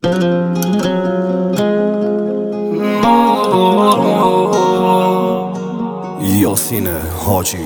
یاسین حاجی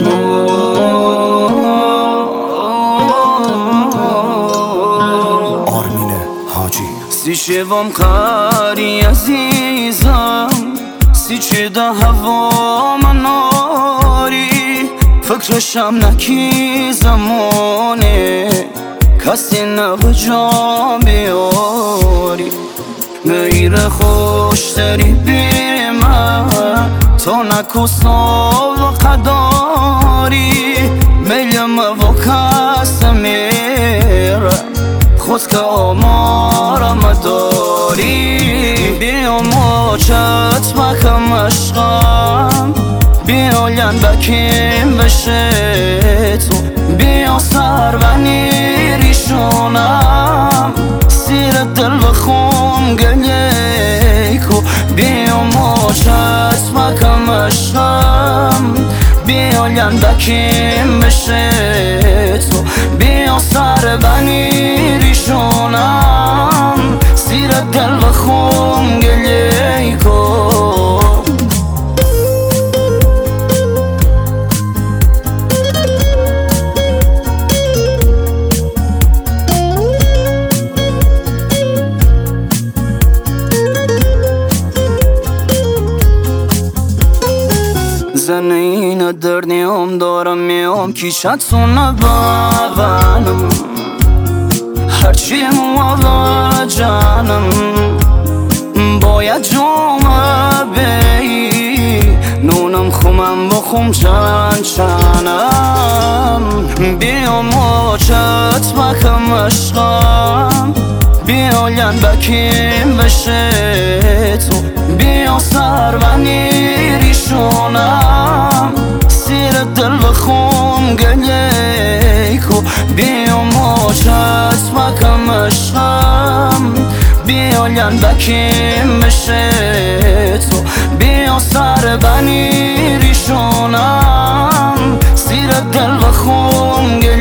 آرمین حاجی سی شوام قاری عزیزم سی چه ده هوا مناری فکرشم نکی زمانه کسی نبجا بیاری غیر خوشتری بی من تو نکو سال قداری میلم و کس میره خود که آمارم داری بیا موچت بکم عشقم بیا لن بکیم بشه تو بیا سر و نیریشونم سیر دل بخون گلیکو بیا موچت بکم عشقم بیا لن بکیم بشه تو بیا سر و نیریشونم سیر دل بخون گلیکو زنین در نیام دارم میام کیشتون نبونم هرچی موضوع جانم باید جامعه بی نونم خمم بخم چند چنم بیا موچت بکم عشقم بیا لن بکیم بشه تو بیا سر و نیریشونم سیر دل بخون گلیکو بیا موچت بکم عشقم بیا لن بکیم بشه تو بیا سر و نیریشونم سیر دل بخون